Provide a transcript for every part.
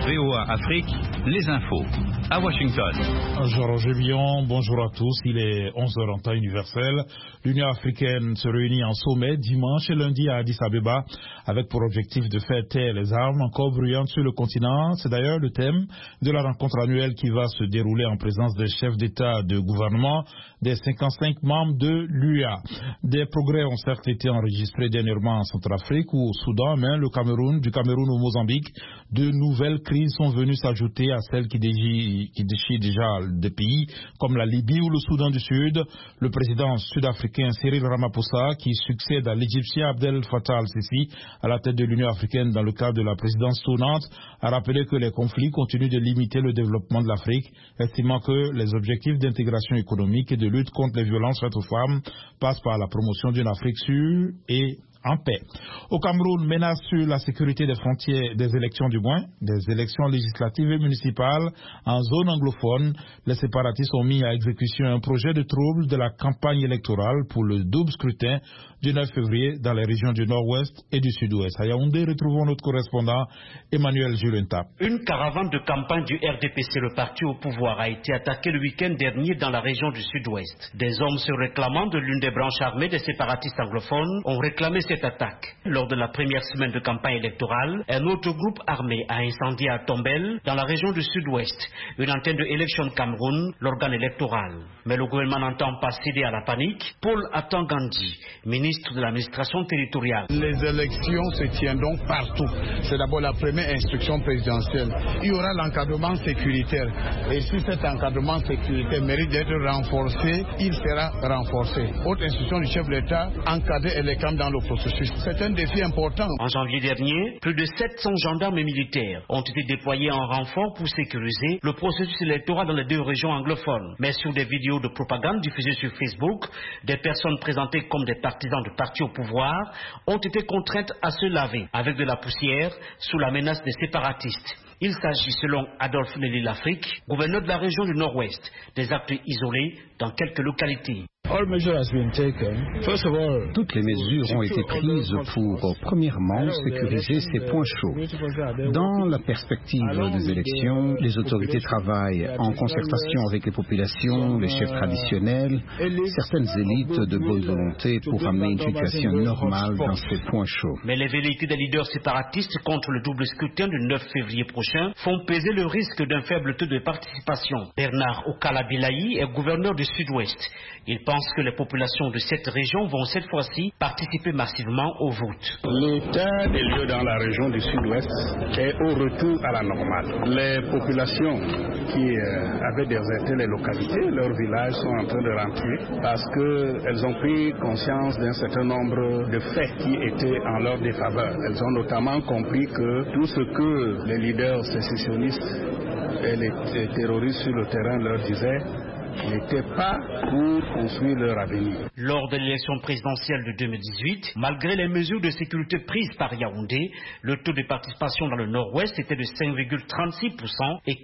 VOA Afrique, les infos. À Washington. Jean-Roger Billon, bonjour à tous. Il est 11h en temps universel. L'Union africaine se réunit en sommet dimanche et lundi à Addis Abeba avec pour objectif de faire taire les armes encore bruyantes sur le continent. C'est d'ailleurs le thème de la rencontre annuelle qui va se dérouler en présence des chefs d'État de gouvernement des 55 membres de l'UA. Des progrès ont certes été enregistrés dernièrement en Centrafrique ou au Soudan, mais du Cameroun au Mozambique, de nouvelles crises sont venues s'ajouter à celles qui déchirent déjà des pays comme la Libye ou le Soudan du Sud. Le président sud-africain Cyril Ramaphosa, qui succède à l'Égyptien Abdel Fattah al-Sisi à la tête de l'Union africaine dans le cadre de la présidence tournante, a rappelé que les conflits continuent de limiter le développement de l'Afrique, estimant que les objectifs d'intégration économique et de lutte contre les violences faites aux femmes passent par la promotion d'une Afrique sûre et en paix. Au Cameroun, menace sur la sécurité des frontières des élections des élections législatives et municipales en zone anglophone. Les séparatistes ont mis à exécution un projet de trouble de la campagne électorale pour le double scrutin du 9 février dans les régions du nord-ouest et du sud-ouest. À Yaoundé, retrouvons notre correspondant Emmanuel Julenta. Une caravane de campagne du RDPC, le parti au pouvoir, a été attaquée le week-end dernier dans la région du sud-ouest. Des hommes se réclamant de l'une des branches armées des séparatistes anglophones ont réclamé cette attaque. Lors de la première semaine de campagne électorale, un autre groupe armé a incendié à Tombel, dans la région du sud-ouest, une antenne de Election Cameroun, l'organe électoral. Mais le gouvernement n'entend pas céder à la panique. Paul Atangandi, ministre de l'administration territoriale. Les élections se tiendront partout. C'est d'abord la première instruction présidentielle. Il y aura l'encadrement sécuritaire. Et si cet encadrement sécuritaire mérite d'être renforcé, il sera renforcé. Autre instruction du chef de l'État, encadrer les camps dans le processus. C'est un défi important. En janvier dernier, plus de 700 gendarmes et militaires ont été déployés en renfort pour sécuriser le processus électoral dans les deux régions anglophones. Mais sur des vidéos de propagande diffusées sur Facebook, des personnes présentées comme des partisans du parti au pouvoir ont été contraintes à se laver avec de la poussière sous la menace des séparatistes. Il s'agit, selon Adolphe Nelly-Lafrique, gouverneur de la région du Nord-Ouest, des actes isolés dans quelques localités. Toutes les mesures ont été prises pour, premièrement, sécuriser ces points chauds. Dans la perspective des élections, les autorités travaillent en concertation avec les populations, les chefs traditionnels, certaines élites de bonne volonté pour amener une situation normale dans ces points chauds. Mais les velléités des leaders séparatistes contre le double scrutin du 9 février prochain font peser le risque d'un faible taux de participation. Bernard Okalabilayi est gouverneur du Sud-Ouest. Il pense que les populations de cette région vont cette fois-ci participer massivement au vote. L'état des lieux dans la région du Sud-Ouest est au retour à la normale. Les populations qui avaient déserté les localités, leurs villages sont en train de rentrer parce qu'elles ont pris conscience d'un certain nombre de faits qui étaient en leur défaveur. Elles ont notamment compris que tout ce que les leaders sécessionnistes et les terroristes sur le terrain leur disaient n'était pas pour construire leur avenir. Lors de l'élection présidentielle de 2018, malgré les mesures de sécurité prises par Yaoundé, le taux de participation dans le nord-ouest était de 5,36% et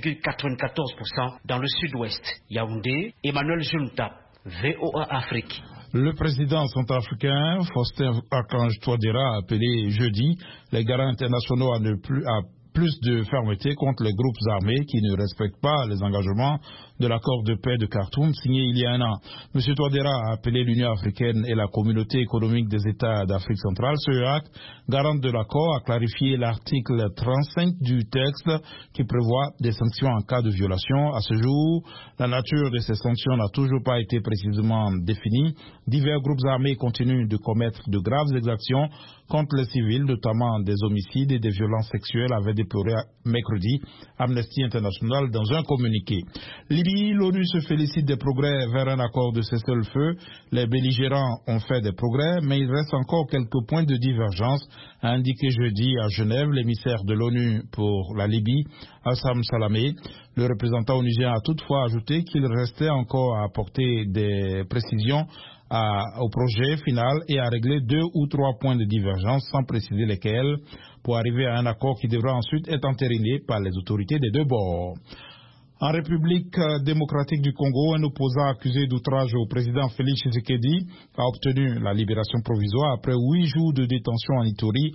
15,94% dans le sud-ouest. Yaoundé, Emmanuel Junta, VOA Afrique. Le président centrafricain Faustin Archange Touadéra a appelé jeudi les garants internationaux à plus de fermeté contre les groupes armés qui ne respectent pas les engagements de l'accord de paix de Khartoum signé il y a un an. M. Touadéra a appelé l'Union africaine et la communauté économique des États d'Afrique centrale, CEAC, garante de l'accord, à clarifier l'article 35 du texte qui prévoit des sanctions en cas de violation. À ce jour, la nature de ces sanctions n'a toujours pas été précisément définie. Divers groupes armés continuent de commettre de graves exactions contre les civils, notamment des homicides et des violences sexuelles, avait déploré mercredi Amnesty International dans un communiqué. Libye, l'ONU se félicite des progrès vers un accord de cessez-le-feu. Les belligérants ont fait des progrès, mais il reste encore quelques points de divergence, a indiqué jeudi à Genève l'émissaire de l'ONU pour la Libye, Assam Salamé. Le représentant onusien a toutefois ajouté qu'il restait encore à apporter des précisions au projet final et à régler 2 ou 3 points de divergence sans préciser lesquels pour arriver à un accord qui devra ensuite être entériné par les autorités des deux bords. En République démocratique du Congo, un opposant accusé d'outrage au président Félix Tshisekedi a obtenu la libération provisoire après 8 jours de détention en Ituri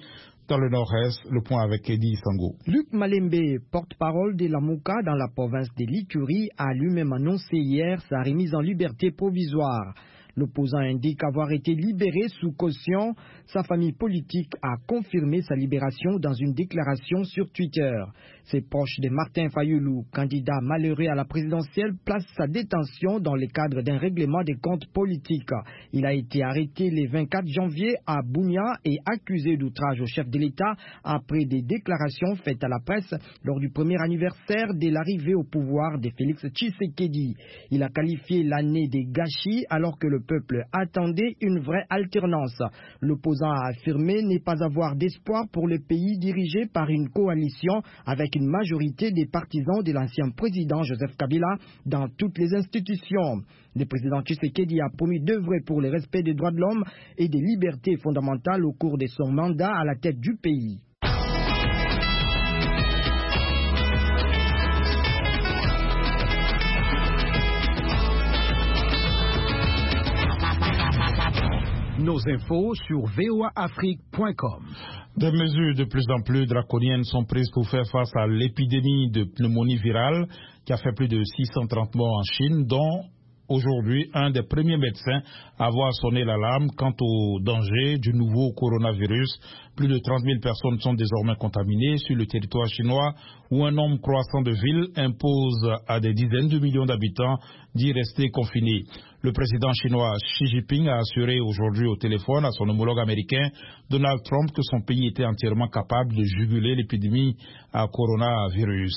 dans le nord-est. Le point avec Eddie Sango. Luc Malembe, porte-parole de la Mouka dans la province de l'Ituri, a lui-même annoncé hier sa remise en liberté provisoire. L'opposant indique avoir été libéré sous caution. Sa famille politique a confirmé sa libération dans une déclaration sur Twitter. Ses proches de Martin Fayulu, candidat malheureux à la présidentielle, placent sa détention dans le cadre d'un règlement des comptes politiques. Il a été arrêté le 24 janvier à Bunia et accusé d'outrage au chef de l'État après des déclarations faites à la presse lors du premier anniversaire de l'arrivée au pouvoir de Félix Tshisekedi. Il a qualifié l'année des gâchis alors que le peuple attendait une vraie alternance. L'opposant a affirmé ne pas avoir d'espoir pour le pays dirigé par une coalition avec une majorité des partisans de l'ancien président Joseph Kabila dans toutes les institutions. Le président Tshisekedi a promis d'œuvrer pour le respect des droits de l'homme et des libertés fondamentales au cours de son mandat à la tête du pays. Nos infos sur voaafrique.com. Des mesures de plus en plus draconiennes sont prises pour faire face à l'épidémie de pneumonie virale qui a fait plus de 630 morts en Chine, dont aujourd'hui un des premiers médecins à avoir sonné l'alarme quant au danger du nouveau coronavirus. Plus de 30 000 personnes sont désormais contaminées sur le territoire chinois où un nombre croissant de villes impose à des dizaines de millions d'habitants d'y rester confinés. Le président chinois Xi Jinping a assuré aujourd'hui au téléphone à son homologue américain Donald Trump que son pays était entièrement capable de juguler l'épidémie à coronavirus.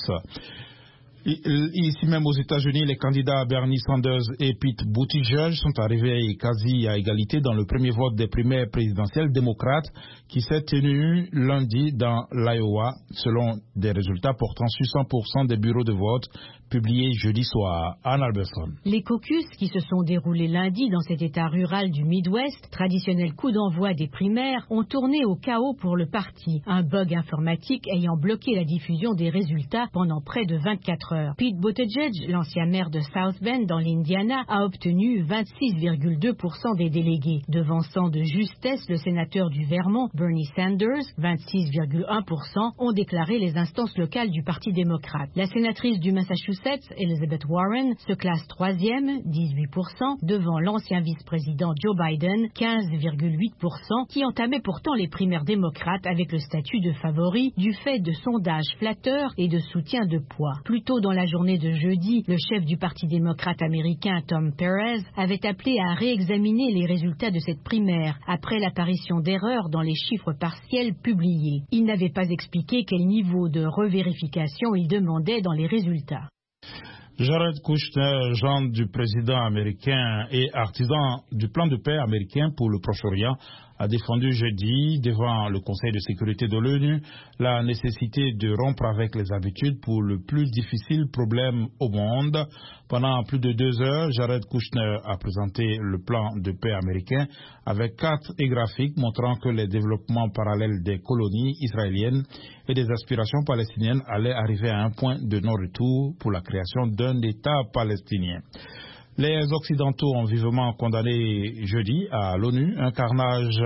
Ici même aux États-Unis, les candidats Bernie Sanders et Pete Buttigieg sont arrivés quasi à égalité dans le premier vote des primaires présidentielles démocrates qui s'est tenu lundi dans l'Iowa, selon des résultats portant sur 100% des bureaux de vote publiés jeudi soir. Anne Alberson. Les caucus qui se sont déroulés lundi dans cet état rural du Midwest, traditionnel coup d'envoi des primaires, ont tourné au chaos pour le parti, un bug informatique ayant bloqué la diffusion des résultats pendant près de 24 heures. Pete Buttigieg, l'ancien maire de South Bend dans l'Indiana, a obtenu 26,2% des délégués, devançant de justesse le sénateur du Vermont, Bernie Sanders, 26,1%, ont déclaré les instances locales du Parti démocrate. La sénatrice du Massachusetts, Elizabeth Warren, se classe 3e, 18%, devant l'ancien vice-président Joe Biden, 15,8%, qui entamait pourtant les primaires démocrates avec le statut de favori du fait de sondages flatteurs et de soutien de poids. Plus tôt dans la journée de jeudi, le chef du Parti démocrate américain, Tom Perez, avait appelé à réexaminer les résultats de cette primaire après l'apparition d'erreurs dans les chiffres partiels publiés. Il n'avait pas expliqué quel niveau de revérification il demandait dans les résultats. Jared Kushner, gendre du président américain et artisan du plan de paix américain pour le Proche-Orient, a défendu jeudi devant le Conseil de sécurité de l'ONU la nécessité de rompre avec les habitudes pour le plus difficile problème au monde. Pendant plus de 2 heures, Jared Kushner a présenté le plan de paix américain avec 4 graphiques montrant que les développements parallèles des colonies israéliennes et des aspirations palestiniennes allaient arriver à un point de non-retour pour la création d'un État palestinien. Les Occidentaux ont vivement condamné jeudi à l'ONU un carnage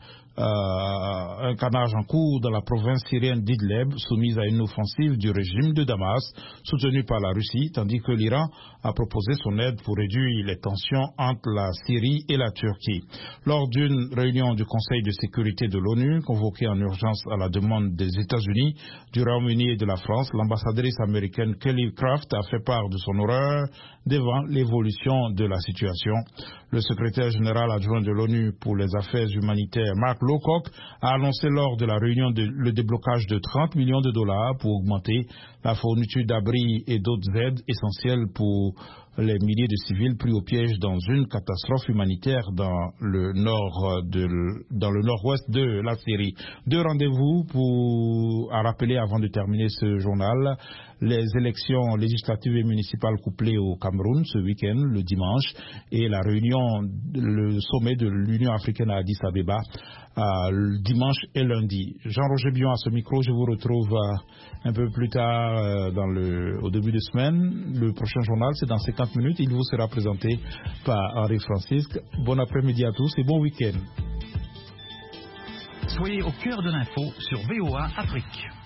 en cours dans la province syrienne d'Idlib, soumise à une offensive du régime de Damas, soutenue par la Russie, tandis que l'Iran a proposé son aide pour réduire les tensions entre la Syrie et la Turquie. Lors d'une réunion du Conseil de sécurité de l'ONU, convoquée en urgence à la demande des États-Unis, du Royaume-Uni et de la France, l'ambassadrice américaine Kelly Craft a fait part de son horreur devant l'évolution de la situation. Le secrétaire général adjoint de l'ONU pour les affaires humanitaires, Mark Lowcock, a annoncé lors de la réunion le déblocage de 30 millions de dollars pour augmenter la fourniture d'abris et d'autres aides essentielles pour les milliers de civils pris au piège dans une catastrophe humanitaire dans le nord-ouest de la Syrie. 2 rendez-vous à rappeler avant de terminer ce journal. Les élections législatives et municipales couplées au Cameroun ce week-end, le dimanche, et la réunion, le sommet de l'Union africaine à Addis Abeba, dimanche et lundi. Jean-Roger Bion à ce micro, je vous retrouve un peu plus tard au début de semaine. Le prochain journal, c'est dans 50 minutes. Il vous sera présenté par Henri Francisque. Bon après-midi à tous et bon week-end. Soyez au cœur de l'info sur VOA Afrique.